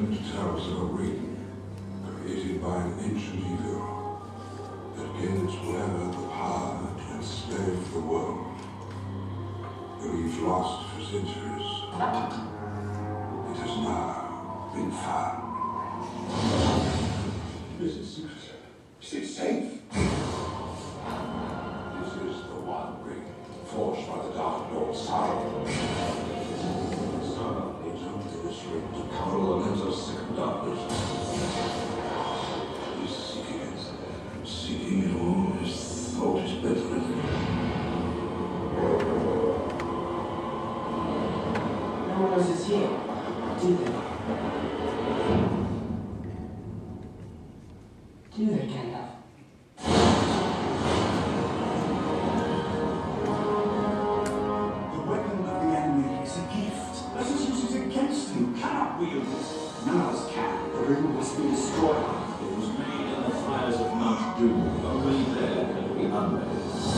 legend tells of a ring created by an ancient evil that gave its wearer the power to enslave the world. Believed lost for centuries, it has now been found. Is it safe? This is the one ring forged by the Dark Lord Sauron. Sauron needs only this ring to cover all the limbs of second darkness. He's seeking it. Seeking it all. His thought is better than it. No one else is here, do they? Do they, Gandalf? The weapon of the enemy is a gift. Let us use it against them. You cannot wield it. None of us can. The ring must be destroyed. It was made in the fires of Mount Doom. Only there can it be unmade.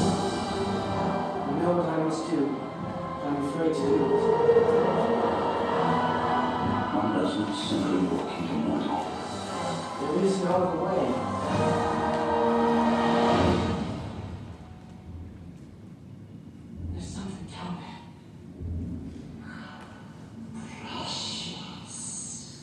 I know what I must do. I'm afraid to do it. One does not simply walk into mortal. There is no other way. There's something down there. Precious.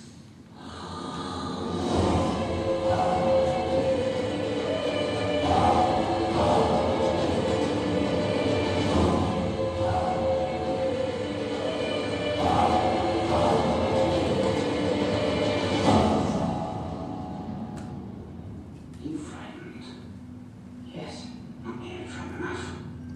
You frightened? Yes. Not nearly frightened enough.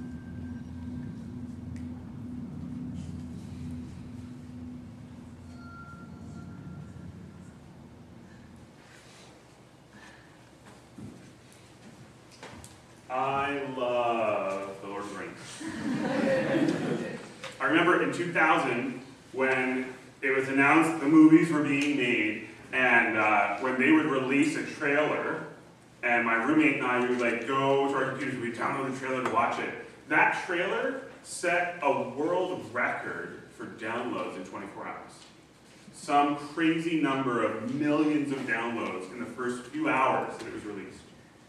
I love The Lord of the Rings. I remember in 2000 when it was announced the movies were being made, and when they would release a trailer, and my roommate and I would like go to our computers, we'd download the trailer to watch it. That trailer set a world record for downloads in 24 hours. Some crazy number of millions of downloads in the first few hours that it was released.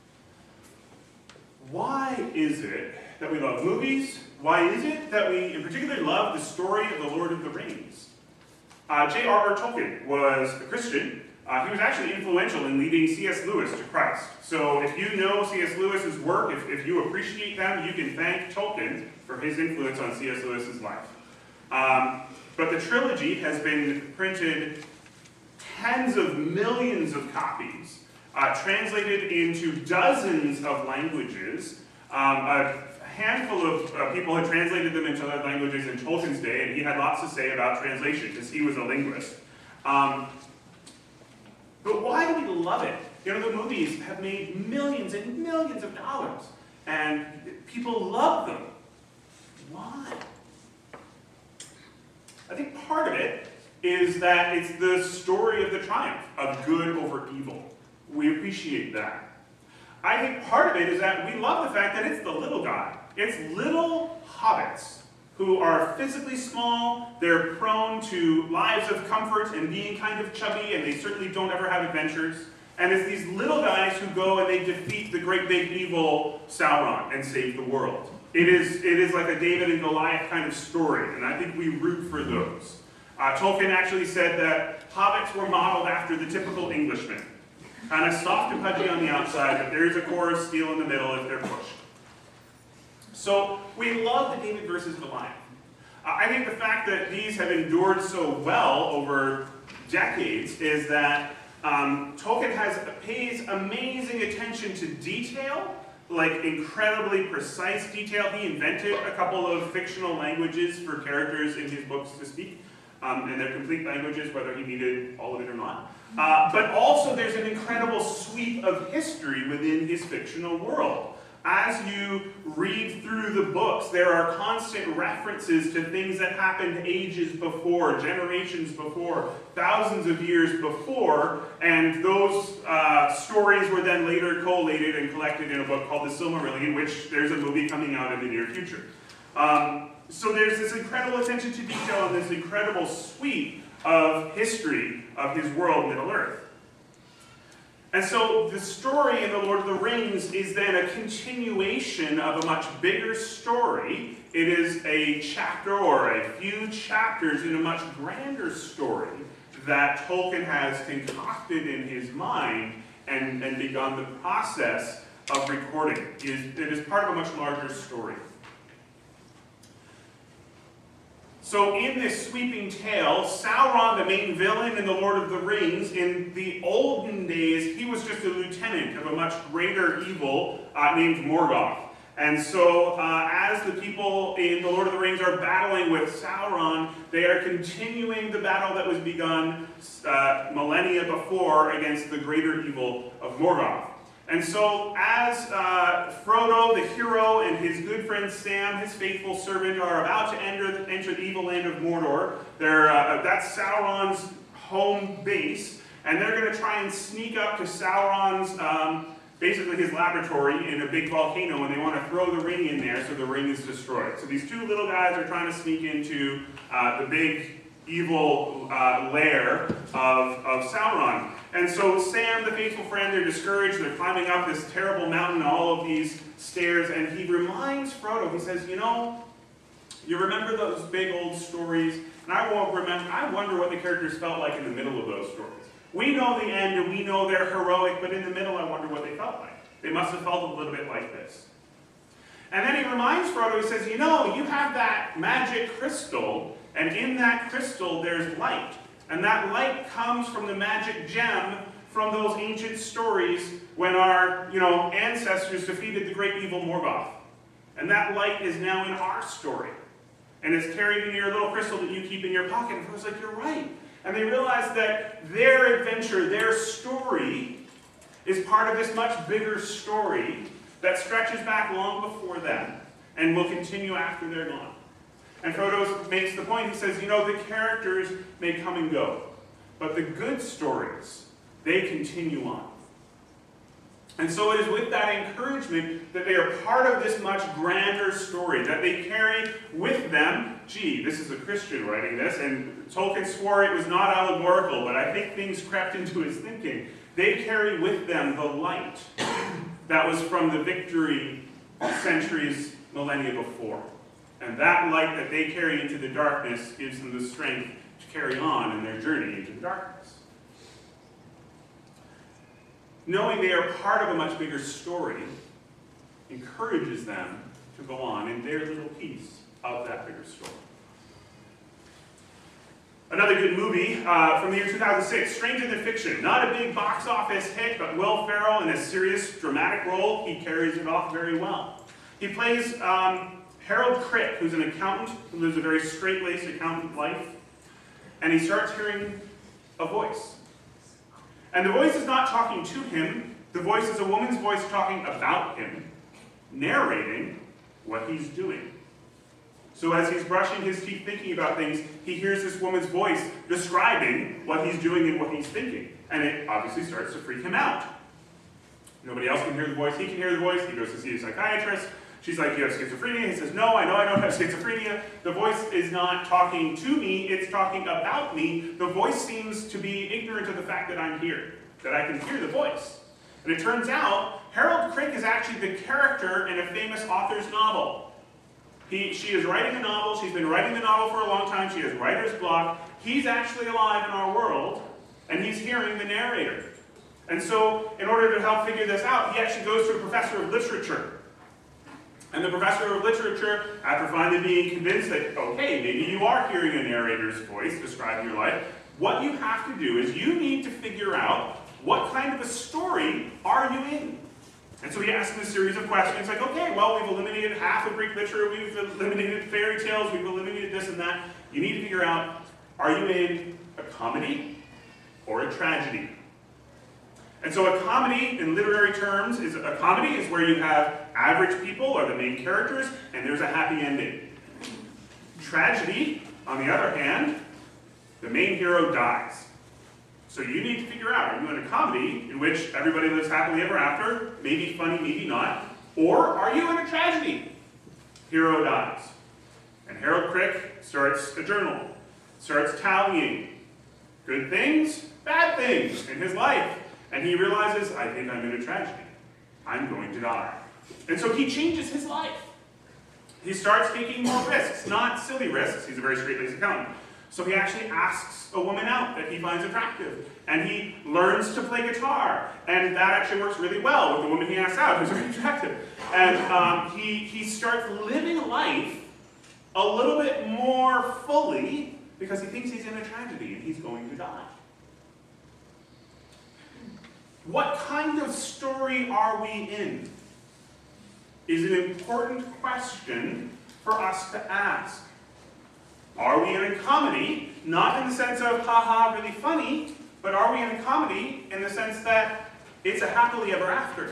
Why is it that we love movies? Why is it that we in particular love the story of the Lord of the Rings? J.R.R. Tolkien was a Christian. He was actually influential in leading C.S. Lewis to Christ. So if you know C.S. Lewis's work, if you appreciate them, you can thank Tolkien for his influence on C.S. Lewis's life. But the trilogy has been printed tens of millions of copies, translated into dozens of languages. A handful of people had translated them into other languages in Tolkien's day, and he had lots to say about translation because he was a linguist. But why do we love it? You know, the movies have made millions and millions of dollars, and people love them. Why? I think part of it is that it's the story of the triumph of good over evil. We appreciate that. I think part of it is that we love the fact that it's the little guy. It's little hobbits who are physically small, they're prone to lives of comfort and being kind of chubby, and they certainly don't ever have adventures. And it's these little guys who go and they defeat the great big evil Sauron and save the world. It is like a David and Goliath kind of story, and I think we root for those. Tolkien actually said that hobbits were modeled after the typical Englishman. Kind of soft and pudgy on the outside, but there's a core of steel in the middle if they're pushed. So we love the David versus Goliath. I think the fact that these have endured so well over decades is that Tolkien pays amazing attention to detail, like incredibly precise detail. He invented a couple of fictional languages for characters in his books to speak, and they're complete languages, whether he needed all of it or not. But also there's an incredible sweep of history within his fictional world. As you read through the books, there are constant references to things that happened ages before, generations before, thousands of years before, and those stories were then later collated and collected in a book called The Silmarillion, which there's a movie coming out in the near future. So there's this incredible attention to detail and this incredible sweep of history of his world, Middle-earth. And so the story in The Lord of the Rings is then a continuation of a much bigger story. It is a chapter or a few chapters in a much grander story that Tolkien has concocted in his mind and begun the process of recording. It is part of a much larger story. So in this sweeping tale, Sauron, the main villain in The Lord of the Rings, in the olden days, he was just a lieutenant of a much greater evil named Morgoth. And so as the people in The Lord of the Rings are battling with Sauron, they are continuing the battle that was begun millennia before against the greater evil of Morgoth. And so as Frodo, the hero, and his good friend Sam, his faithful servant, are about to enter the evil land of Mordor, that's Sauron's home base, and they're going to try and sneak up to Sauron's, basically his laboratory in a big volcano, and they want to throw the ring in there so the ring is destroyed. So these two little guys are trying to sneak into the big evil lair of Sauron. And so Sam, the faithful friend, they're discouraged. They're climbing up this terrible mountain, all of these stairs, and he reminds Frodo, he says, you know, you remember those big old stories? And I wonder what the characters felt like in the middle of those stories. We know the end, and we know they're heroic, but in the middle, I wonder what they felt like. They must have felt a little bit like this. And then he reminds Frodo, he says, you know, you have that magic crystal, and in that crystal, there's light. And that light comes from the magic gem from those ancient stories when our, ancestors defeated the great evil Morgoth. And that light is now in our story. And it's carried in your little crystal that you keep in your pocket. And Frodo's like, you're right. And they realize that their adventure, their story, is part of this much bigger story that stretches back long before them and will continue after they're gone. And Frodo makes the point, he says, the characters may come and go, but the good stories, they continue on. And so it is with that encouragement that they are part of this much grander story, that they carry with them, this is a Christian writing this, and Tolkien swore it was not allegorical, but I think things crept into his thinking. They carry with them the light that was from the victory centuries, millennia before. And that light that they carry into the darkness gives them the strength to carry on in their journey into the darkness. Knowing they are part of a much bigger story encourages them to go on in their little piece of that bigger story. Another good movie from the year 2006, Stranger Than Fiction. Not a big box office hit, but Will Ferrell in a serious, dramatic role, he carries it off very well. He plays Harold Crick, who's an accountant who lives a very straight-laced accountant life, and he starts hearing a voice. And the voice is not talking to him, the voice is a woman's voice talking about him, narrating what he's doing. So as he's brushing his teeth thinking about things, he hears this woman's voice describing what he's doing and what he's thinking. And it obviously starts to freak him out. Nobody else can hear the voice, he can hear the voice, he goes to see a psychiatrist. She's like, you have schizophrenia? He says, no, I know I don't have schizophrenia. The voice is not talking to me, it's talking about me. The voice seems to be ignorant of the fact that I'm here, that I can hear the voice. And it turns out, Harold Crick is actually the character in a famous author's novel. She is writing a novel, she's been writing the novel for a long time, she has writer's block. He's actually alive in our world, and he's hearing the narrator. And so, in order to help figure this out, he actually goes to a professor of literature. And the professor of literature, after finally being convinced that, okay, maybe you are hearing a narrator's voice describing your life, what you have to do is you need to figure out what kind of a story are you in? And so he asks him a series of questions like, okay, well, we've eliminated half of Greek literature, we've eliminated fairy tales, we've eliminated this and that. You need to figure out, are you in a comedy or a tragedy? And so a comedy, in literary terms, is where you have average people or the main characters, and there's a happy ending. Tragedy, on the other hand, the main hero dies. So you need to figure out, are you in a comedy in which everybody lives happily ever after, maybe funny, maybe not, or are you in a tragedy? Hero dies. And Harold Crick starts a journal, starts tallying good things, bad things in his life. And he realizes, I think I'm in a tragedy. I'm going to die. And so he changes his life. He starts taking more risks, not silly risks. He's a very straight-laced accountant. So he actually asks a woman out that he finds attractive. And he learns to play guitar. And that actually works really well with the woman he asks out, who's very attractive. And he starts living life a little bit more fully because he thinks he's in a tragedy and he's going to die. What kind of story are we in? Is an important question for us to ask. Are we in a comedy? Not in the sense of, haha, really funny, but are we in a comedy in the sense that it's a happily ever after?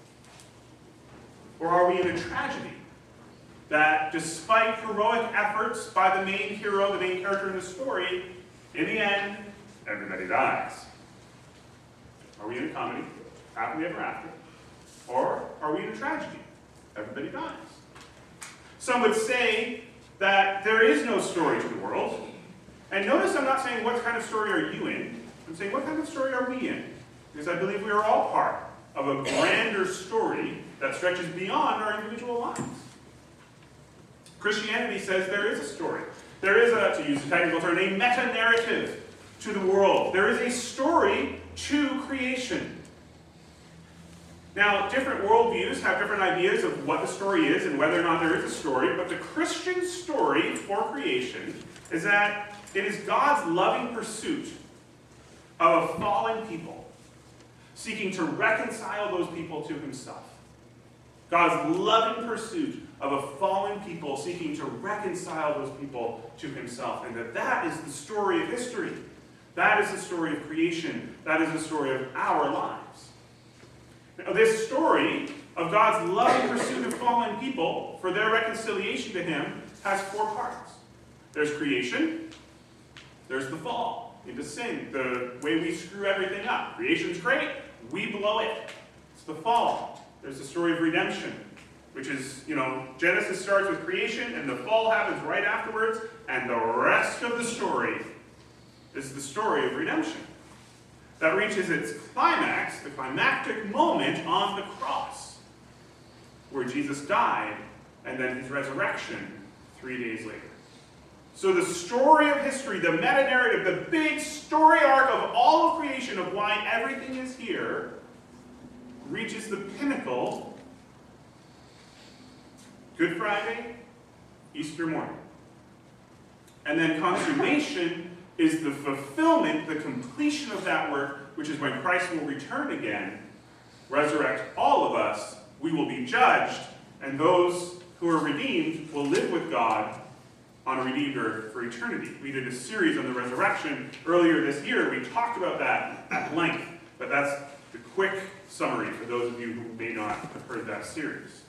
Or are we in a tragedy? That despite heroic efforts by the main hero, the main character in the story, in the end, everybody dies. Are we in a comedy, happily ever after? Or are we in a tragedy? Everybody dies. Some would say that there is no story to the world. And notice I'm not saying what kind of story are you in. I'm saying what kind of story are we in? Because I believe we are all part of a grander story that stretches beyond our individual lives. Christianity says there is a story. There is a, to use a technical term, a meta-narrative to the world. There is a story to creation. Now, different worldviews have different ideas of what the story is and whether or not there is a story, but the Christian story for creation is that it is God's loving pursuit of a fallen people, seeking to reconcile those people to himself. God's loving pursuit of a fallen people seeking to reconcile those people to himself. And that is the story of history. That is the story of creation. That is the story of our lives. Now, this story of God's loving pursuit of fallen people for their reconciliation to him has four parts. There's creation. There's the fall into sin, the way we screw everything up. Creation's great. We blow it. It's the fall. There's the story of redemption, which is, Genesis starts with creation, and the fall happens right afterwards, and the rest of the story is the story of redemption. That reaches its climax, the climactic moment on the cross, where Jesus died, and then his resurrection 3 days later. So the story of history, the meta-narrative, the big story arc of all of creation, of why everything is here, reaches the pinnacle Good Friday, Easter morning. And then consummation is the fulfillment, the completion of that work, which is when Christ will return again, resurrect all of us, we will be judged, and those who are redeemed will live with God on a redeemed earth for eternity. We did a series on the resurrection earlier this year. We talked about that at length, but that's the quick summary for those of you who may not have heard that series.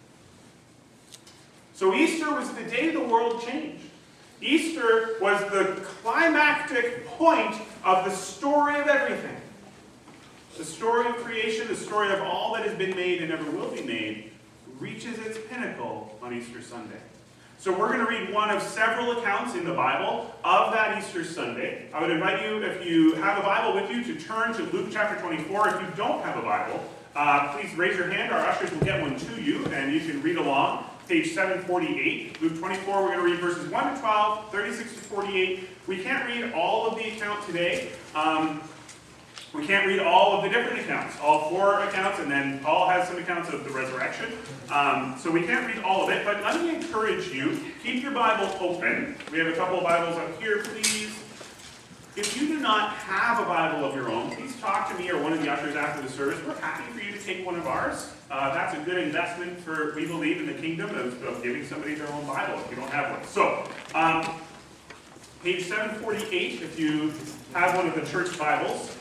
So Easter was the day the world changed. Easter was the climactic point of the story of everything. The story of creation, the story of all that has been made and ever will be made, reaches its pinnacle on Easter Sunday. So we're going to read one of several accounts in the Bible of that Easter Sunday. I would invite you, if you have a Bible with you, to turn to Luke chapter 24. If you don't have a Bible, please raise your hand. Our ushers will get one to you, and you can read along. Page 748, Luke 24, we're going to read verses 1 to 12, 36 to 48. We can't read all of the account today. We can't read all of the different accounts, all four accounts, and then Paul has some accounts of the resurrection. So we can't read all of it, but let me encourage you, keep your Bible open. We have a couple of Bibles up here, please. If you do not have a Bible of your own, please talk to me or one of the ushers after the service. We're happy for you to take one of ours. That's a good investment for, we believe, in the kingdom of giving somebody their own Bible if you don't have one. So, page 748, if you have one of the church Bibles.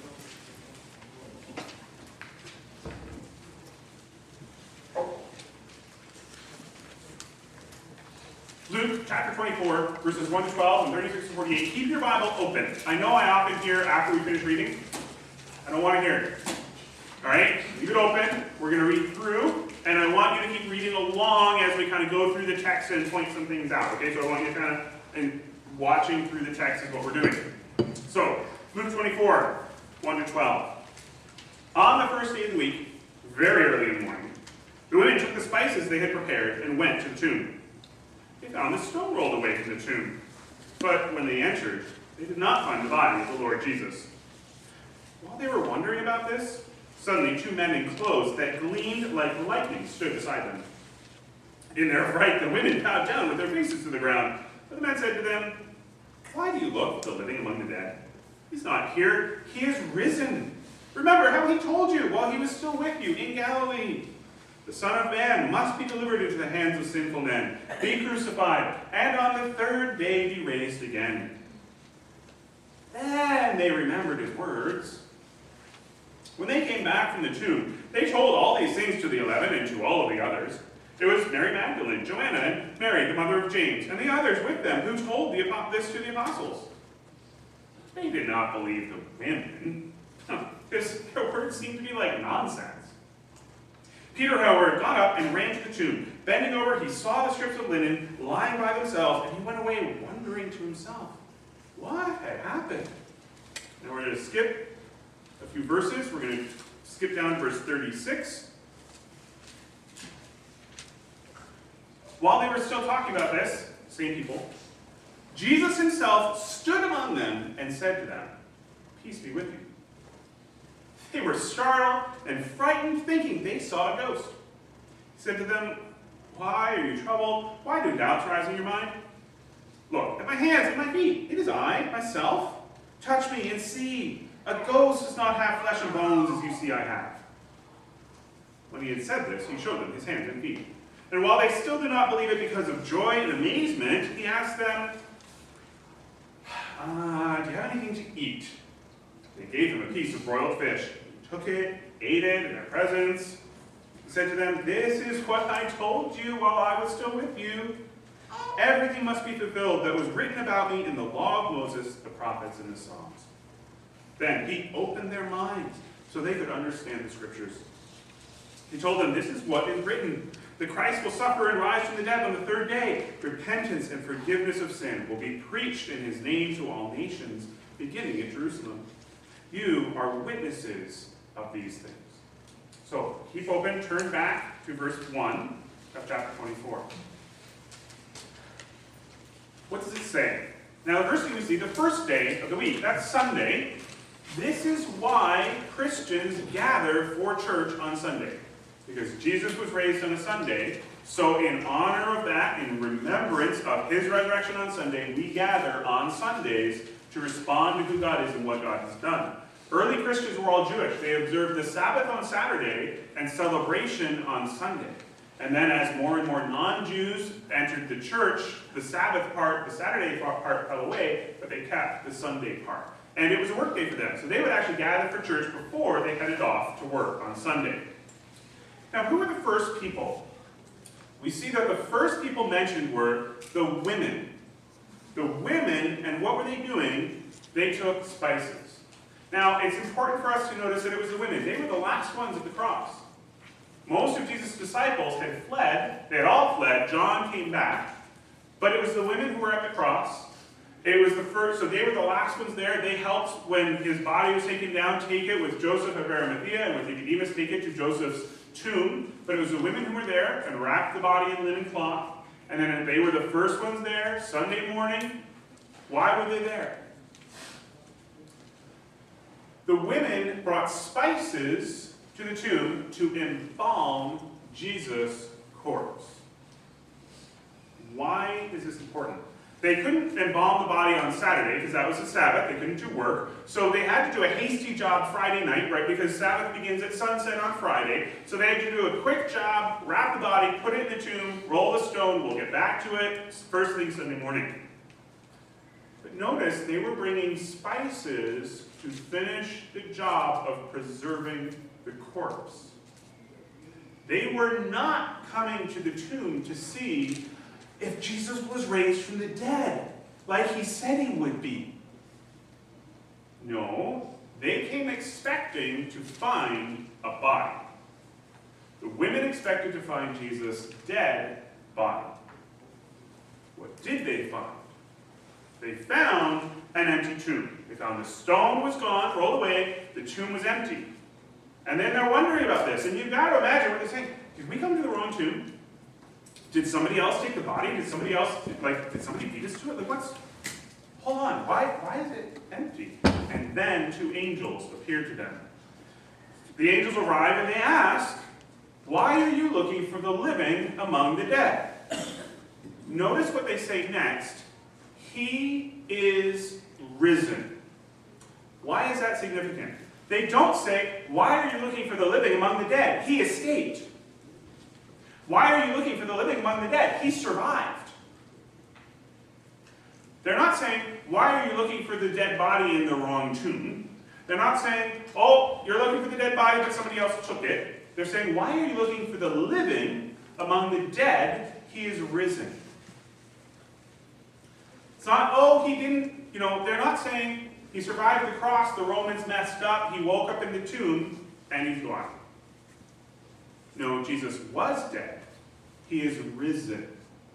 Luke chapter 24, verses 1 to 12 and 36 to 48. Keep your Bible open. I know I often hear after we finish reading, I don't want to hear it. All right? Leave it open. We're going to read through, and I want you to keep reading along as we kind of go through the text and point some things out. Okay? So I want you to kind of, and watching through the text is what we're doing. So, Luke 24, 1 to 12. On the first day of the week, very early in the morning, the women took the spices they had prepared and went to the tomb. They found the stone rolled away from the tomb. But when they entered, they did not find the body of the Lord Jesus. While they were wondering about this, suddenly 2 men in clothes that gleamed like lightning stood beside them. In their fright, the women bowed down with their faces to the ground. But the men said to them, "Why do you look for the living among the dead? He's not here. He is risen. Remember how he told you while he was still with you in Galilee. The Son of Man must be delivered into the hands of sinful men, be crucified, and on the 3rd day be raised again." Then they remembered his words. When they came back from the tomb, they told all these things to the 11 and to all of the others. It was Mary Magdalene, Joanna, and Mary, the mother of James, and the others with them who told this to the apostles. They did not believe the women, because their words seemed to be like nonsense. Peter, however, got up and ran to the tomb. Bending over, he saw the strips of linen lying by themselves, and he went away wondering to himself what had happened. Now we're going to skip a few verses. We're going to skip down to verse 36. While they were still talking about this, same people, Jesus himself stood among them and said to them, "Peace be with you." They were startled and frightened, thinking they saw a ghost. He said to them, "Why are you troubled? Why do doubts rise in your mind? Look at my hands and my feet. It is I, myself. Touch me and see. A ghost does not have flesh and bones as you see I have." When he had said this, he showed them his hands and feet. And while they still did not believe it because of joy and amazement, he asked them, "Do you have anything to eat?" They gave him a piece of broiled fish. He took it, ate it in their presence. He said to them, "This is what I told you while I was still with you. Everything must be fulfilled that was written about me in the law of Moses, the prophets, and the Psalms." Then he opened their minds so they could understand the scriptures. He told them, "This is what is written. The Christ will suffer and rise from the dead on the 3rd day. Repentance and forgiveness of sin will be preached in his name to all nations, beginning at Jerusalem. You are witnesses of these things." So keep open, turn back to verse 1 of chapter 24. What does it say? Now, the first thing we see, the first day of the week, that's Sunday. This is why Christians gather for church on Sunday. Because Jesus was raised on a Sunday, so in honor of that, in remembrance of his resurrection on Sunday, we gather on Sundays to respond to who God is and what God has done. Early Christians were all Jewish. They observed the Sabbath on Saturday and celebration on Sunday. And then as more and more non-Jews entered the church, the Sabbath part, the Saturday part fell away, but they kept the Sunday part. And it was a work day for them. So they would actually gather for church before they headed off to work on Sunday. Now, who were the first people? We see that the first people mentioned were the women. The women, and what were they doing? They took spices. Now, it's important for us to notice that it was the women. They were the last ones at the cross. Most of Jesus' disciples had fled. They had all fled. John came back. But it was the women who were at the cross. It was the first, so they were the last ones there. They helped when his body was taken down, take it with Joseph of Arimathea, and with Nicodemus, take it to Joseph's tomb. But it was the women who were there and wrapped the body in linen cloth. And then they were the first ones there, Sunday morning. Why were they there? The women brought spices to the tomb to embalm Jesus' corpse. Why is this important? They couldn't embalm the body on Saturday because that was the Sabbath. They couldn't do work. So they had to do a hasty job Friday night, right? Because Sabbath begins at sunset on Friday. So they had to do a quick job, wrap the body, put it in the tomb, roll the stone. We'll get back to it first thing Sunday morning. But notice they were bringing spices to finish the job of preserving the corpse. They were not coming to the tomb to see if Jesus was raised from the dead, like he said he would be. No, they came expecting to find a body. The women expected to find Jesus' dead body. What did they find? They found an empty tomb. They found the stone was gone, rolled away, the tomb was empty. And then they're wondering about this, and you've got to imagine what they're saying. Did we come to the wrong tomb? Did somebody else take the body? Did somebody else, did somebody beat us to it? Hold on, why is it empty? And then 2 angels appeared to them. The angels arrive and they ask, why are you looking for the living among the dead? Notice what they say next. He is risen. Why is that significant? They don't say, why are you looking for the living among the dead? He escaped. Why are you looking for the living among the dead? He survived. They're not saying, why are you looking for the dead body in the wrong tomb? They're not saying, oh, you're looking for the dead body, but somebody else took it. They're saying, why are you looking for the living among the dead? He is risen. It's not, oh, he didn't, they're not saying he survived the cross, the Romans messed up, he woke up in the tomb, and he's gone. No, Jesus was dead. He is risen.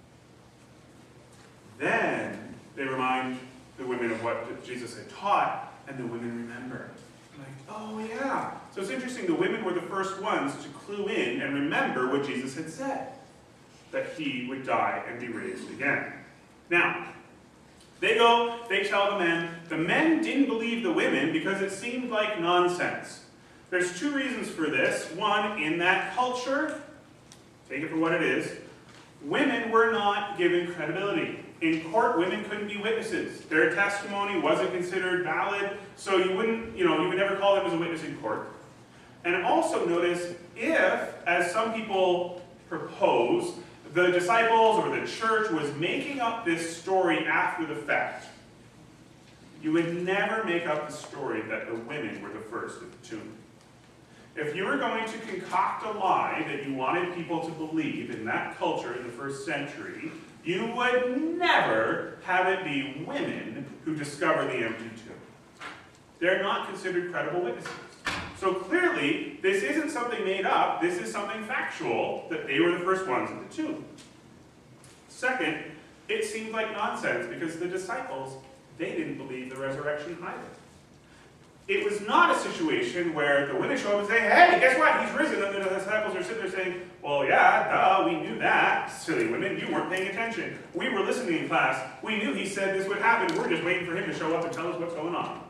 Then they remind the women of what Jesus had taught, and the women remember. Oh yeah. So it's interesting, the women were the first ones to clue in and remember what Jesus had said, that he would die and be raised again. Now, they go, they tell the men. The men didn't believe the women because it seemed like nonsense. There's 2 reasons for this. One, in that culture, take it for what it is, women were not given credibility. In court, women couldn't be witnesses. Their testimony wasn't considered valid, so you would never call them as a witness in court. And also notice, if, as some people propose, the disciples or the church was making up this story after the fact, you would never make up the story that the women were the first at the tomb. If you were going to concoct a lie that you wanted people to believe in that culture in the 1st century, you would never have it be women who discover the empty tomb. They're not considered credible witnesses. So clearly, this isn't something made up, this is something factual, that they were the first ones at the tomb. Second, it seemed like nonsense because the disciples, they didn't believe the resurrection either. It was not a situation where the women show up and say, hey, guess what, he's risen, and the disciples are sitting there saying, well, yeah, duh, we knew that. Silly women, you weren't paying attention. We were listening in class. We knew he said this would happen. We're just waiting for him to show up and tell us what's going on.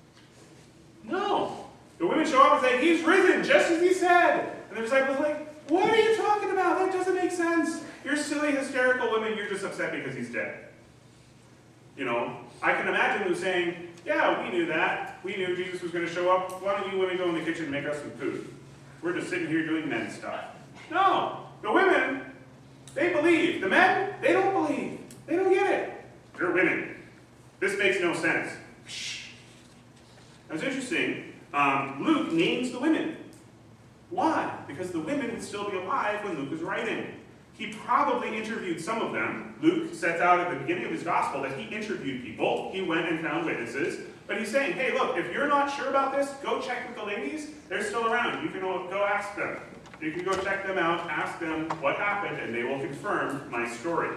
No. The women show up and say, he's risen, just as he said. And the disciples are like, what are you talking about? That doesn't make sense. You're silly, hysterical women. You're just upset because he's dead. I can imagine them saying, yeah, we knew that. We knew Jesus was going to show up. Why don't you women go in the kitchen and make us some food? We're just sitting here doing men stuff. No. The women, they believe. The men, they don't believe. They don't get it. They're women. This makes no sense. Shh. That's interesting. Luke names the women. Why? Because the women would still be alive when Luke was writing. He probably interviewed some of them. Luke sets out at the beginning of his gospel that he interviewed people. He went and found witnesses. But he's saying, hey, look, if you're not sure about this, go check with the ladies. They're still around. You can go ask them. You can go check them out, ask them what happened, and they will confirm my story.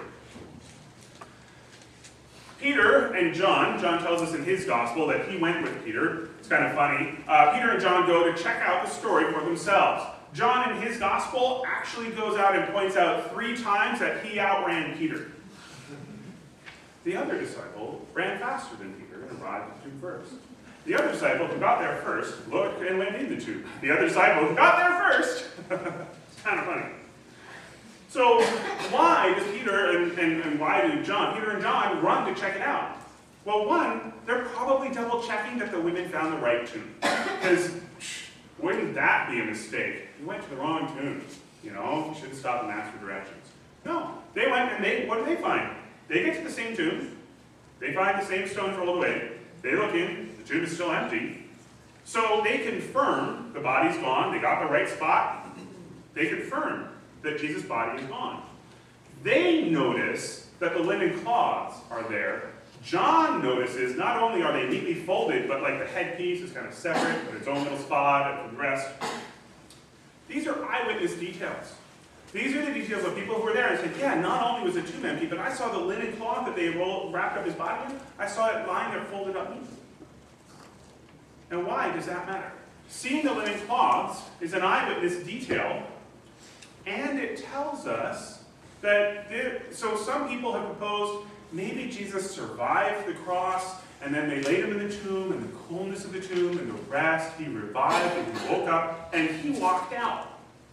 Peter and John tells us in his gospel that he went with Peter. It's kind of funny. Peter and John go to check out the story for themselves. John in his gospel actually goes out and points out 3 times that he outran Peter. The other disciple ran faster than Peter and arrived at the tomb first. The other disciple who got there first looked and went in the tomb. The other disciple who got there first, it's kind of funny. So why does Peter and why do Peter and John run to check it out? Well, one, they're probably double checking that the women found the right tomb. Because wouldn't that be a mistake? You went to the wrong tomb. You should have stopped and asked for directions. No, they went and what do they find? They get to the same tomb. They find the same stones rolled away. They look in, the tomb is still empty. So they confirm the body's gone. They got the right spot. They confirm that Jesus' body is gone. They notice that the linen cloths are there. John notices not only are they neatly folded, but like the headpiece is kind of separate with its own little spot and the rest. These are eyewitness details. These are the details of people who were there and said, yeah, not only was it tomb empty, but I saw the linen cloth that they wrapped up his body in. I saw it lying there folded up neatly. And why does that matter? Seeing the linen cloths is an eyewitness detail, and it tells us that so some people have proposed maybe Jesus survived the cross, and then they laid him in the tomb, and the coolness of the tomb, and the rest, he revived, and he woke up, and he walked out.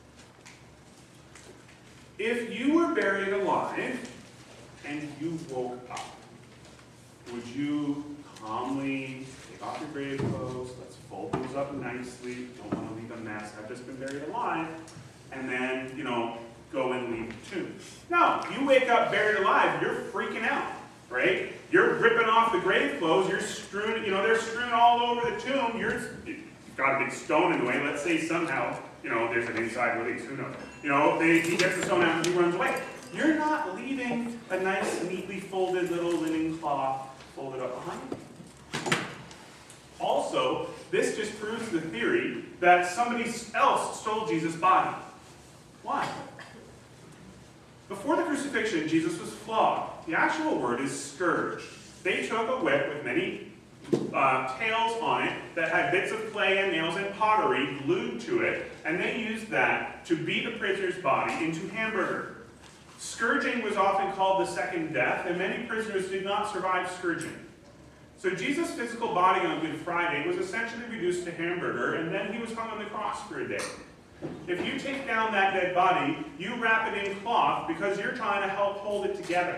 If you were buried alive, and you woke up, would you calmly take off your grave clothes, let's fold those up nicely, don't want to leave a mess, I've just been buried alive, and then, go and leave the tomb? No, you wake up buried alive, you're freaking out, right? You're ripping off the grave clothes, you're strewn, they're strewn all over the tomb, you've got a big stone in the way, let's say somehow, there's an inside release, who knows? He gets the stone out and he runs away. You're not leaving a nice, neatly folded little linen cloth folded up behind you. Also, this just proves the theory that somebody else stole Jesus' body. Why? Before the crucifixion, Jesus was flogged. The actual word is scourged. They took a whip with many tails on it that had bits of clay and nails and pottery glued to it, and they used that to beat the prisoner's body into hamburger. Scourging was often called the second death, and many prisoners did not survive scourging. So Jesus' physical body on Good Friday was essentially reduced to hamburger, and then he was hung on the cross for a day. If you take down that dead body, you wrap it in cloth because you're trying to help hold it together.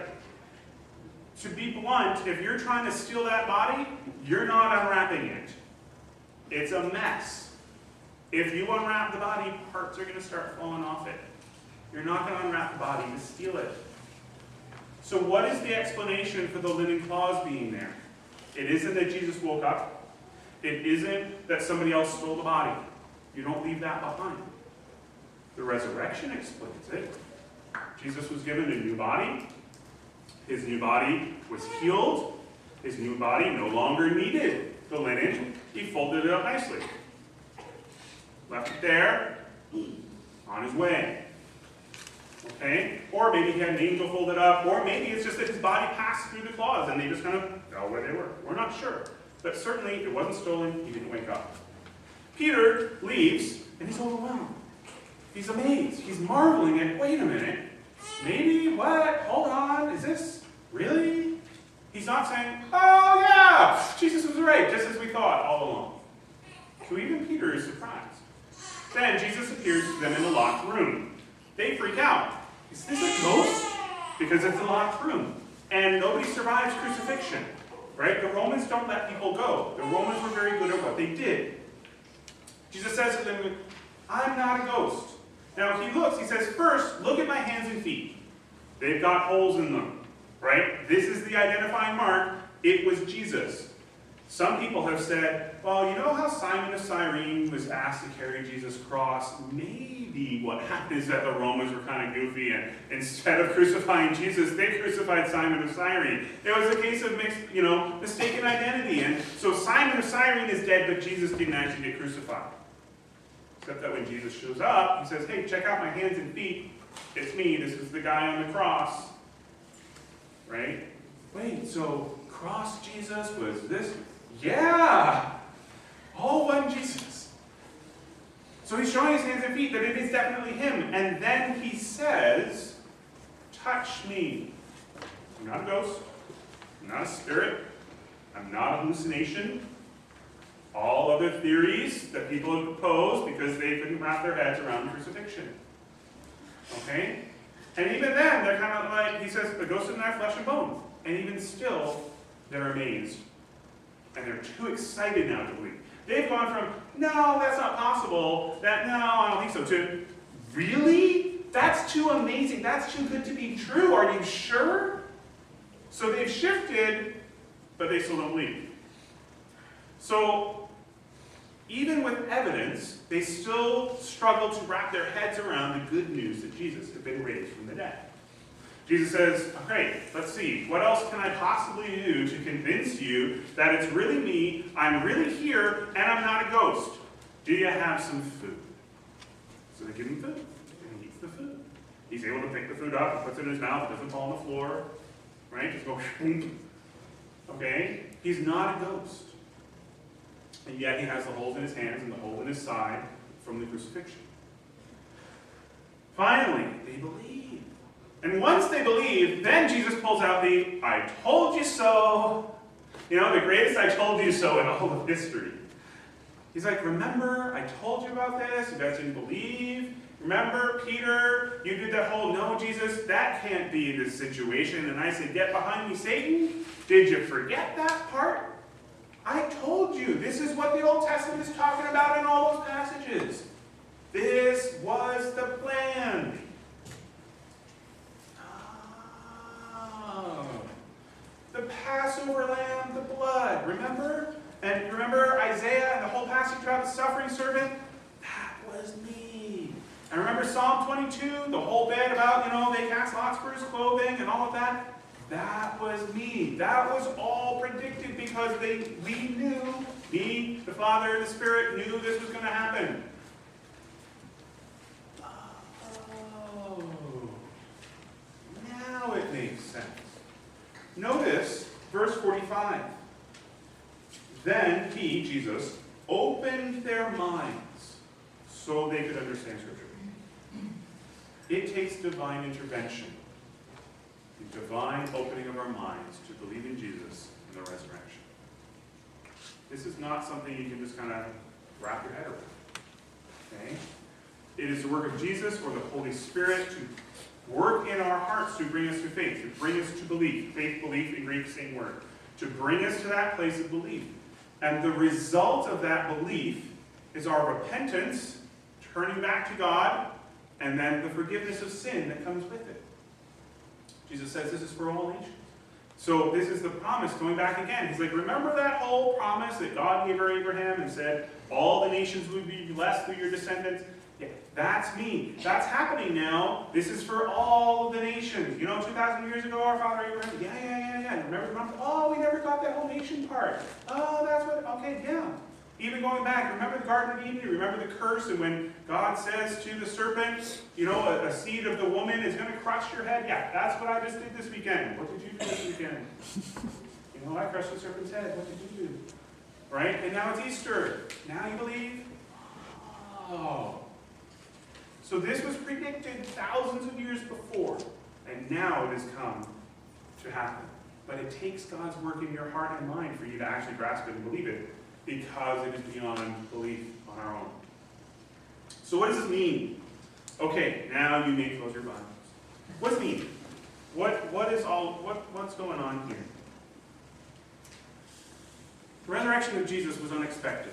To be blunt, if you're trying to steal that body, you're not unwrapping it. It's a mess. If you unwrap the body, parts are going to start falling off it. You're not going to unwrap the body to steal it. So what is the explanation for the linen cloths being there? It isn't that Jesus woke up. It isn't that somebody else stole the body. You don't leave that behind. The resurrection explains it. Jesus was given a new body. His new body was healed. His new body no longer needed the linen. He folded it up nicely. Left it there, on his way. Okay? Or maybe he had an angel fold it up, or maybe it's just that his body passed through the cloths and they just kind of fell where they were. We're not sure. But certainly it wasn't stolen, he didn't wake up. Peter leaves, and he's overwhelmed. He's amazed. He's marveling at, wait a minute, maybe, what, hold on, is this, really? He's not saying, oh yeah, Jesus was right, just as we thought all along. So even Peter is surprised. Then Jesus appears to them in the locked room. They freak out. Is this a ghost? Because it's a locked room. And nobody survives crucifixion, right? The Romans don't let people go. The Romans were very good at what they did. Jesus says to them, I'm not a ghost. Now he looks, he says, first, look at my hands and feet. They've got holes in them, right? This is the identifying mark. It was Jesus. Some people have said, well, you know how Simon of Cyrene was asked to carry Jesus' cross? Maybe what happened is that the Romans were kind of goofy, and instead of crucifying Jesus, they crucified Simon of Cyrene. It was a case of mistaken identity. And so Simon of Cyrene is dead, but Jesus didn't actually get crucified. Except that when Jesus shows up, he says, hey, check out my hands and feet. It's me. This is the guy on the cross. Right? Wait, so cross Jesus was this? Yeah! All one Jesus. So he's showing his hands and feet that it is definitely him. And then he says, touch me. I'm not a ghost. I'm not a spirit. I'm not a hallucination. All other theories that people have proposed because they couldn't wrap their heads around crucifixion. Okay? And even then, they're kind of like, he says, a ghost isn't have flesh and bone. And even still, they're amazed. And they're too excited now to believe. They've gone from, no, that's not possible, no, I don't think so, to, really? That's too amazing, that's too good to be true, are you sure? So they've shifted, but they still don't believe. So, even with evidence, they still struggle to wrap their heads around the good news that Jesus had been raised from the dead. Jesus says, okay, let's see, what else can I possibly do to convince you that it's really me, I'm really here, and I'm not a ghost? Do you have some food? So they give him food, and he eats the food. He's able to pick the food up, and puts it in his mouth, it doesn't fall on the floor, right? Just go, okay? He's not a ghost. And yet he has the holes in his hands and the hole in his side from the crucifixion. Finally, they believe. And once they believe, then Jesus pulls out the "I told you so," the greatest "I told you so" in all of history. He's like, remember, I told you about this, you guys didn't believe. Remember, Peter, you did that whole, no, Jesus, that can't be the situation. And I said, get behind me, Satan. Did you forget that part? I told you, this is what the Old Testament is talking about in all those passages. This was the plan. Oh, the Passover lamb, the blood, remember? And remember Isaiah and the whole passage about the suffering servant? That was me. And remember Psalm 22, the whole bit about, they cast lots for his clothing and all of that? That was me. That was all predicted because we knew, me, the Father, and the Spirit knew this was going to happen. Oh, now it makes sense. Notice verse 45. Then he, Jesus, opened their minds so they could understand Scripture. It takes divine intervention, the divine opening of our minds to believe in Jesus and the resurrection. This is not something you can just kind of wrap your head around. Okay? It is the work of Jesus or the Holy Spirit to work in our hearts to bring us to faith, to bring us to belief. Faith, belief in Greek, same word. To bring us to that place of belief. And the result of that belief is our repentance, turning back to God, and then the forgiveness of sin that comes with it. Jesus says this is for all nations. So this is the promise, going back again. He's like, remember that whole promise that God gave Abraham and said, all the nations would be blessed through your descendants? Yeah, that's me. That's happening now. This is for all the nations. 2,000 years ago, our father Abraham, yeah. Remember? Oh, we never got that whole nation part. Oh, that's what, okay, yeah. Even going back, remember the Garden of Eden? Remember the curse? And when God says to the serpent, a seed of the woman is going to crush your head? Yeah, that's what I just did this weekend. What did you do this weekend? I crushed the serpent's head. What did you do? Right? And now it's Easter. Now you believe? Oh. So this was predicted thousands of years before, and now it has come to happen. But it takes God's work in your heart and mind for you to actually grasp it and believe it, because it is beyond belief on our own. So what does this mean? Okay, now you may close your Bibles. What does it mean? What's going on here? The resurrection of Jesus was unexpected.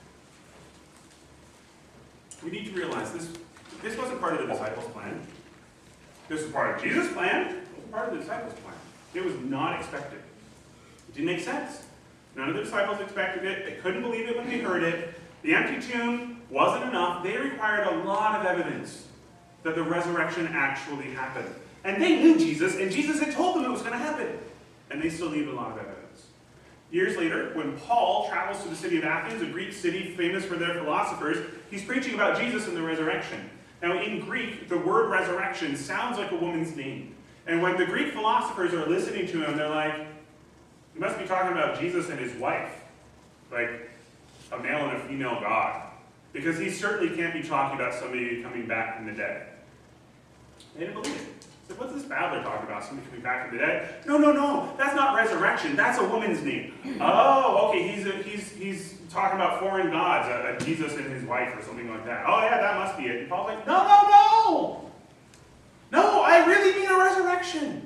We need to realize this wasn't part of the disciples' plan. This was part of Jesus' plan. It wasn't part of the disciples' plan. It was not expected. It didn't make sense. None of the disciples expected it. They couldn't believe it when they heard it. The empty tomb wasn't enough. They required a lot of evidence that the resurrection actually happened. And they knew Jesus, and Jesus had told them it was going to happen. And they still needed a lot of evidence. Years later, when Paul travels to the city of Athens, a Greek city famous for their philosophers, he's preaching about Jesus and the resurrection. Now, in Greek, the word resurrection sounds like a woman's name. And when the Greek philosophers are listening to him, they're like, you must be talking about Jesus and his wife, like a male and a female God. Because he certainly can't be talking about somebody coming back from the dead. They didn't believe it. So what's this babbler talking about? Somebody coming back from the dead? No. That's not resurrection. That's a woman's name. Oh, okay. He's talking about foreign gods, a Jesus and his wife or something like that. Oh yeah, that must be it. And Paul's like, no. No, I really mean a resurrection.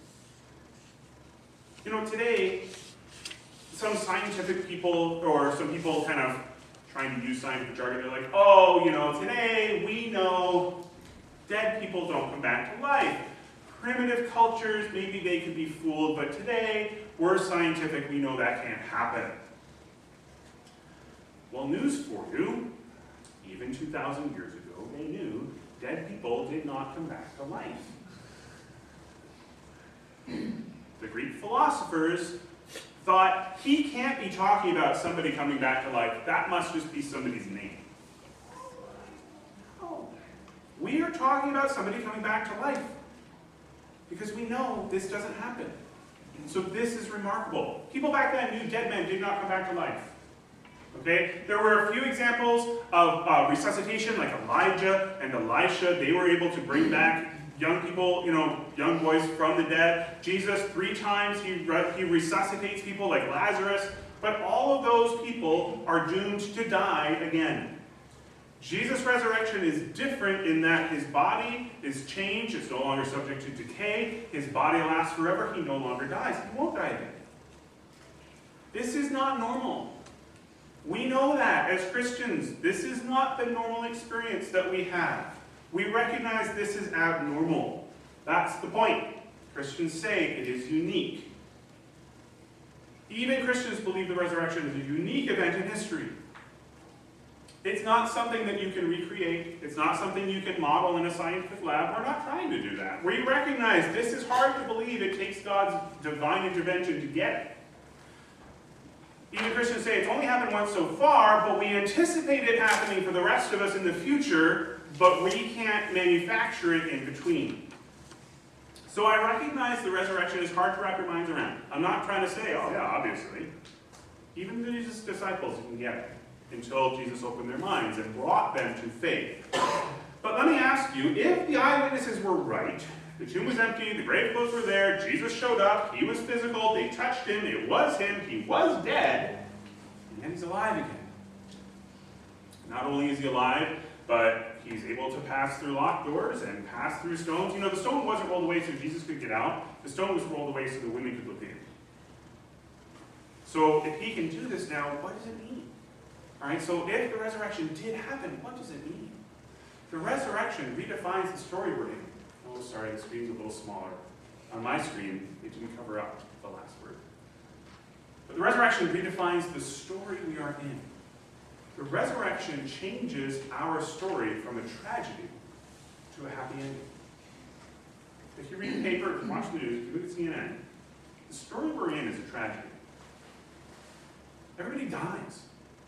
Today, some scientific people, or some people kind of trying to use scientific jargon, they're like, today we know dead people don't come back to life. Primitive cultures, maybe they could be fooled, but today, we're scientific, we know that can't happen. Well, news for you, even 2,000 years ago, they knew dead people did not come back to life. The Greek philosophers thought, he can't be talking about somebody coming back to life. That must just be somebody's name. No. We are talking about somebody coming back to life. Because we know this doesn't happen. So this is remarkable. People back then knew dead men did not come back to life. Okay? There were a few examples of resuscitation, like Elijah and Elisha. They were able to bring back young people, young boys from the dead. Jesus, 3 times, he resuscitates people like Lazarus. But all of those people are doomed to die again. Jesus' resurrection is different in that his body is changed. It's no longer subject to decay. His body lasts forever. He no longer dies. He won't die again. This is not normal. We know that as Christians. This is not the normal experience that we have. We recognize this is abnormal. That's the point. Christians say it is unique. Even Christians believe the resurrection is a unique event in history. It's not something that you can recreate. It's not something you can model in a scientific lab. We're not trying to do that. We recognize this is hard to believe. It takes God's divine intervention to get it. Even Christians say it's only happened once so far, but we anticipate it happening for the rest of us in the future, but we can't manufacture it in between. So I recognize the resurrection is hard to wrap your minds around. I'm not trying to say, oh yeah, obviously. Even Jesus' disciples didn't get it until Jesus opened their minds and brought them to faith. But let me ask you, if the eyewitnesses were right, the tomb was empty, the grave clothes were there, Jesus showed up, he was physical, they touched him, it was him, he was dead, and yet he's alive again. Not only is he alive, but he's able to pass through locked doors and pass through stones. The stone wasn't rolled away so Jesus could get out. The stone was rolled away so the women could look in. So if he can do this now, what does it mean? All right, so if the resurrection did happen, what does it mean? The resurrection redefines the story we're in. Oh, sorry, the screen's a little smaller. On my screen, it didn't cover up the last word. But the resurrection redefines the story we are in. The resurrection changes our story from a tragedy to a happy ending. If you read the paper, if you watch the news, if you look at CNN, the story we're in is a tragedy. Everybody dies.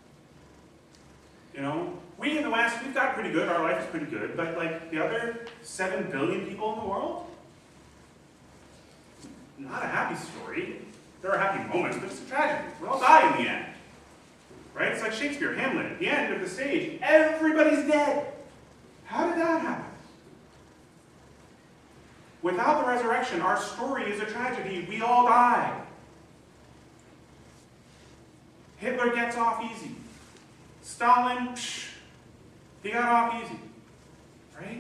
We in the West, we've got pretty good, our life is pretty good, but like the other 7 billion people in the world, not a happy story. There are happy moments, but it's a tragedy. We all die in the end. Right? It's like Shakespeare, Hamlet. At the end of the stage, everybody's dead. How did that happen? Without the resurrection, our story is a tragedy. We all die. Hitler gets off easy. Stalin, he got off easy. Right?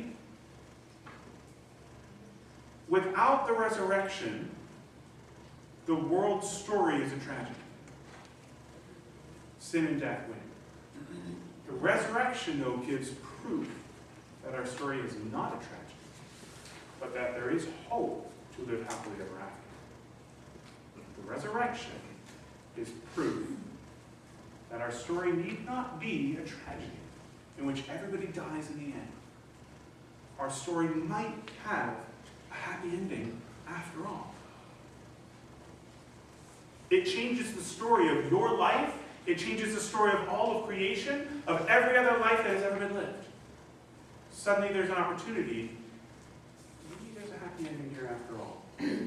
Without the resurrection, the world's story is a tragedy. Sin and death win. The resurrection, though, gives proof that our story is not a tragedy, but that there is hope to live happily ever after. The resurrection is proof that our story need not be a tragedy in which everybody dies in the end. Our story might have a happy ending after all. It changes the story of your life. It changes the story of all of creation, of every other life that has ever been lived. Suddenly there's an opportunity. Maybe there's a happy ending here after all.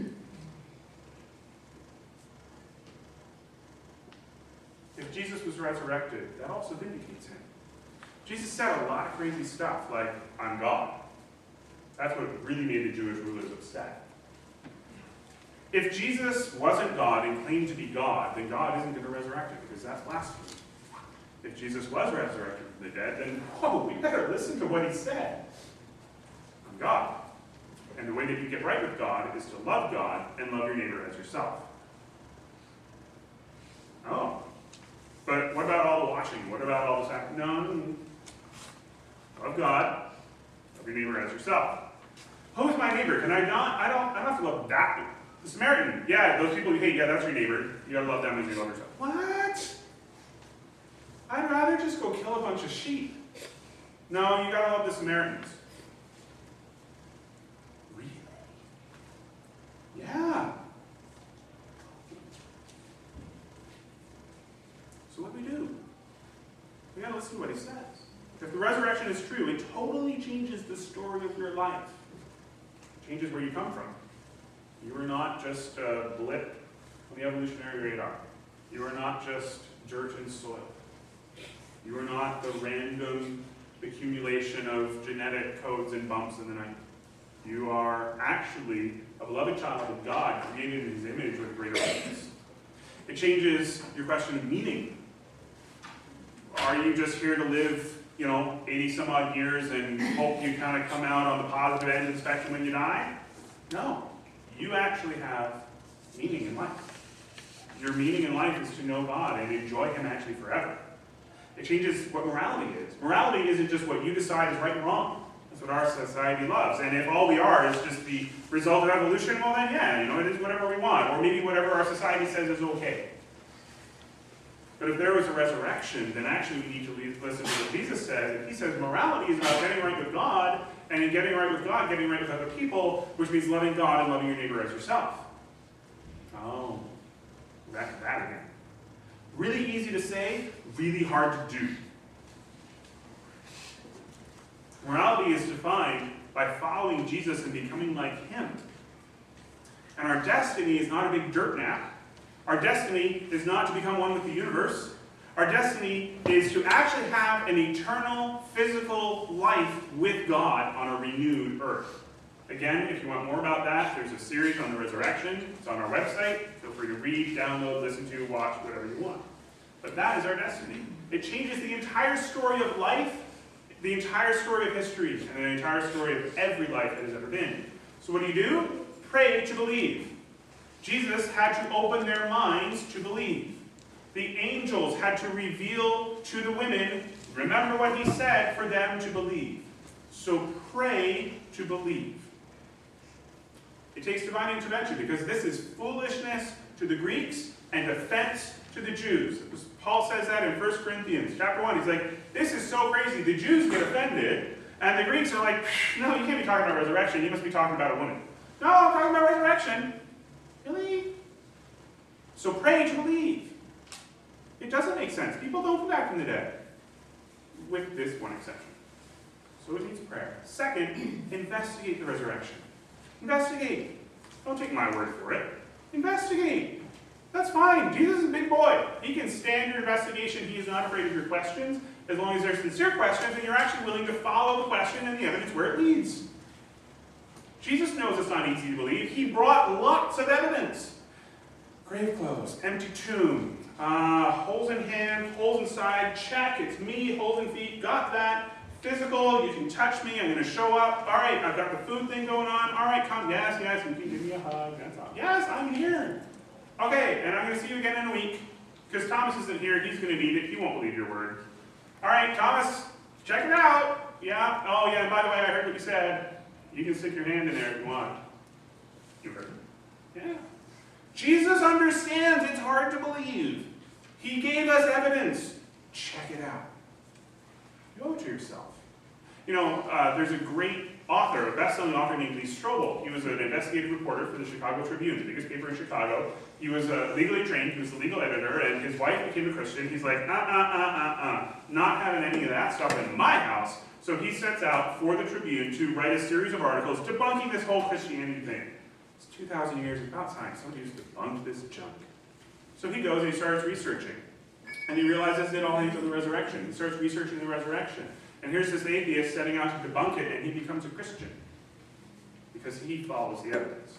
If Jesus was resurrected, that also vindicates him. Jesus said a lot of crazy stuff, like, I'm God. That's what really made the Jewish rulers upset. If Jesus wasn't God and claimed to be God, then God isn't going to resurrect him, because that's blasphemy. If Jesus was resurrected from the dead, then, we better listen to what he said. I'm God. And the way that you get right with God is to love God and love your neighbor as yourself. Oh. But what about all the washing? What about all this happening? No. Love God. Love your neighbor as yourself. Who's my neighbor? Can I not? I don't have to love that. The Samaritan. Yeah, those people you hate, yeah, that's your neighbor. You gotta love them as you love yourself. What? I'd rather just go kill a bunch of sheep. No, you gotta love the Samaritans. Really? Yeah. So what do? We gotta listen to what he says. If the resurrection is true, it totally changes the story of your life. It changes where you come from. You are not just a blip on the evolutionary radar. You are not just dirt and soil. You are not the random accumulation of genetic codes and bumps in the night. You are actually a beloved child of God, created in his image with greater rights. It changes your question of meaning. Are you just here to live, 80 some odd years and hope you kind of come out on the positive end of the spectrum when you die? No. You actually have meaning in life. Your meaning in life is to know God and enjoy him actually forever. It changes what morality is. Morality isn't just what you decide is right and wrong. That's what our society loves. And if all we are is just the result of evolution, well then yeah, it is whatever we want. Or maybe whatever our society says is okay. But if there was a resurrection, then actually we need to listen to what Jesus says. If he says morality is about getting right with God, and in getting right with God, getting right with other people, which means loving God and loving your neighbor as yourself. Oh, back to that again. Really easy to say, really hard to do. Morality is defined by following Jesus and becoming like him. And our destiny is not a big dirt nap. Our destiny is not to become one with the universe. Our destiny is to actually have an eternal, physical life with God on a renewed earth. Again, if you want more about that, there's a series on the resurrection. It's on our website. Feel free to read, download, listen to, watch, whatever you want. But that is our destiny. It changes the entire story of life, the entire story of history, and the entire story of every life that has ever been. So what do? Pray to believe. Jesus had to open their minds to believe. The angels had to reveal to the women, remember what he said, for them to believe. So pray to believe. It takes divine intervention because this is foolishness to the Greeks and offense to the Jews. Paul says that in 1 Corinthians chapter 1. He's like, this is so crazy. The Jews get offended, and the Greeks are like, no, you can't be talking about resurrection. You must be talking about a woman. No, I'm talking about resurrection. Really? So pray to believe. It doesn't make sense. People don't come back from the dead. With this one exception. So it needs prayer. Second, investigate the resurrection. Investigate. Don't take my word for it. Investigate. That's fine. Jesus is a big boy. He can stand your investigation. He is not afraid of your questions, as long as they're sincere questions and you're actually willing to follow the question and the evidence where it leads. Jesus knows it's not easy to believe. He brought lots of evidence. Grave clothes, empty tomb, holes in hand, holes inside, check, it's me, holes in feet, got that. Physical, you can touch me, I'm going to show up. All right, I've got the food thing going on. All right, come, yes, you can give me a hug. That's all. Yes, I'm here. Okay, and I'm going to see you again in a week. Because Thomas isn't here, he's going to need it. He won't believe your word. All right, Thomas, check it out. Yeah, oh yeah, and by the way, I heard what you said. You can stick your hand in there if you want. You heard it? Yeah. Jesus understands it's hard to believe. He gave us evidence. Check it out. You owe it to yourself. There's a great author, a best-selling author named Lee Strobel. He was an investigative reporter for the Chicago Tribune, the biggest paper in Chicago. He was legally trained. He was the legal editor, and his wife became a Christian. He's like, not having any of that stuff in my house. So he sets out for the Tribune to write a series of articles debunking this whole Christianity thing. It's 2,000 years, about time somebody used to debunk this junk. So he goes and he starts researching. And he realizes it all hangs on the resurrection. He starts researching the resurrection. And here's this atheist setting out to debunk it, and he becomes a Christian. Because he follows the evidence.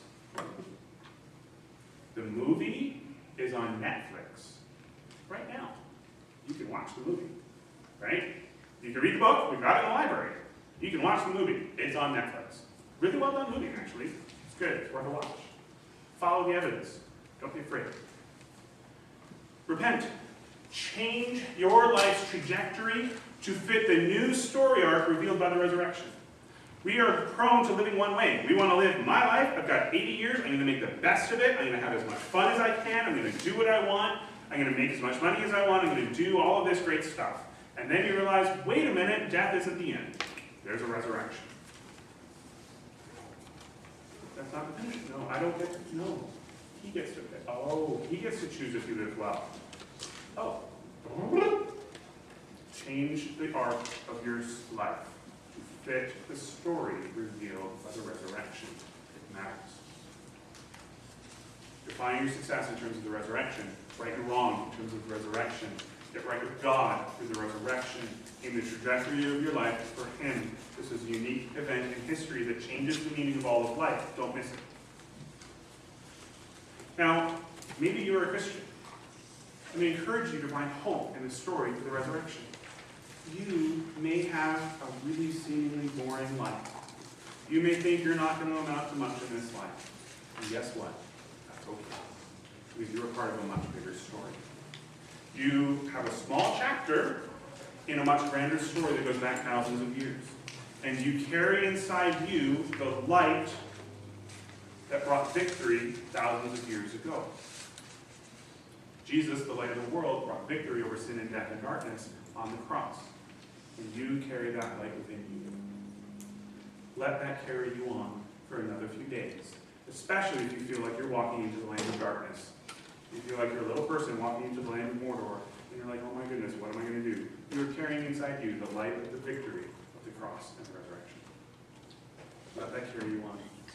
The movie is on Netflix right now. You can watch the movie, right? You can read the book. We've got it in the library. You can watch the movie. It's on Netflix. Really well done movie, actually. It's good. It's worth a watch. Follow the evidence. Don't be afraid. Repent. Change your life's trajectory to fit the new story arc revealed by the resurrection. We are prone to living one way. We want to live my life. I've got 80 years. I'm going to make the best of it. I'm going to have as much fun as I can. I'm going to do what I want. I'm going to make as much money as I want. I'm going to do all of this great stuff. And then you realize, wait a minute, death isn't the end. There's a resurrection. That's not the finish. No, I don't get to. No. He gets to pick. Oh, he gets to choose if you live well. Oh. Change the arc of your life to fit the story revealed by the resurrection. It matters. Define your success in terms of the resurrection. Right and wrong in terms of the resurrection. Get right with God through the resurrection. Aim the trajectory of your life for Him. This is a unique event in history that changes the meaning of all of life. Don't miss it. Now, maybe you're a Christian. Let me encourage you to find hope in the story of the resurrection. You may have a really seemingly boring life. You may think you're not going to amount to much in this life. And guess what? That's okay. Because you're a part of a much bigger story. You have a small chapter in a much grander story that goes back thousands of years. And you carry inside you the light that brought victory thousands of years ago. Jesus, the light of the world, brought victory over sin and death and darkness on the cross. And you carry that light within you. Let that carry you on for another few days, especially if you feel like you're walking into the land of darkness. You feel like you're a little person walking into the land of Mordor, and you're like, oh my goodness, what am I going to do? You're carrying inside you the light of the victory of the cross and the resurrection. Let that carry you on.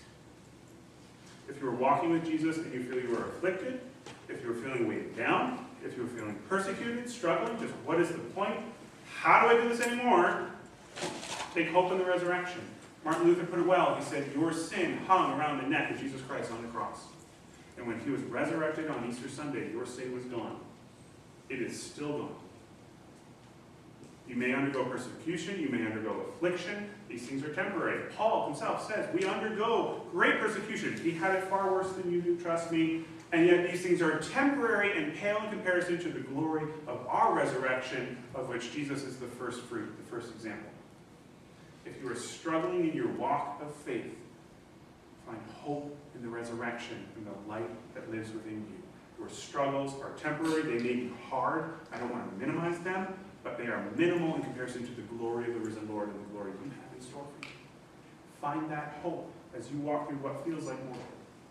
If you are walking with Jesus and you feel you are afflicted, if you're feeling weighed down, if you're feeling persecuted, struggling, just what is the point? How do I do this anymore? Take hope in the resurrection. Martin Luther put it well. He said, your sin hung around the neck of Jesus Christ on the cross. And when he was resurrected on Easter Sunday, your sin was gone. It is still gone. You may undergo persecution. You may undergo affliction. These things are temporary. Paul himself says, we undergo great persecution. He had it far worse than you do, trust me. And yet these things are temporary and pale in comparison to the glory of our resurrection, of which Jesus is the first fruit, the first example. If you are struggling in your walk of faith, find hope in the resurrection and the light that lives within you. Your struggles are temporary. They may be hard. I don't want to minimize them, but they are minimal in comparison to the glory of the risen Lord and the glory you have in store for you. Find that hope as you walk through what feels like mortal.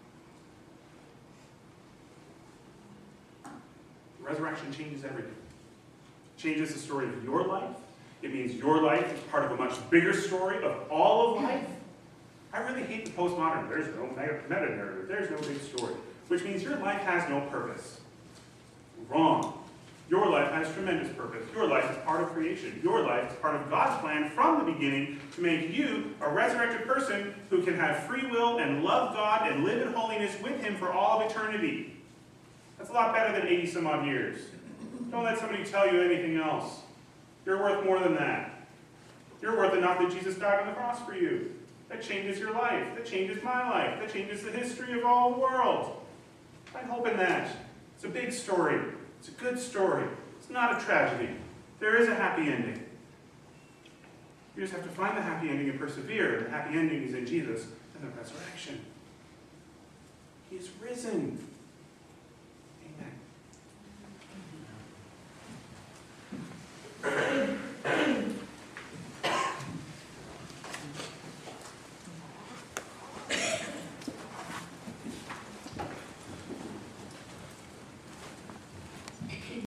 The resurrection changes everything. It changes the story of your life. It means your life is part of a much bigger story of all of life. I really hate the postmodern. There's no meta-narrative. There's no big story. Which means your life has no purpose. Wrong. Your life has tremendous purpose. Your life is part of creation. Your life is part of God's plan from the beginning to make you a resurrected person who can have free will and love God and live in holiness with Him for all of eternity. That's a lot better than 80 some odd years. Don't let somebody tell you anything else. You're worth more than that. You're worth enough that Jesus died on the cross for you. That changes your life. That changes my life. That changes the history of all the world. Find hope in that. It's a big story. It's a good story. It's not a tragedy. There is a happy ending. You just have to find the happy ending and persevere. The happy ending is in Jesus and the resurrection. He is risen.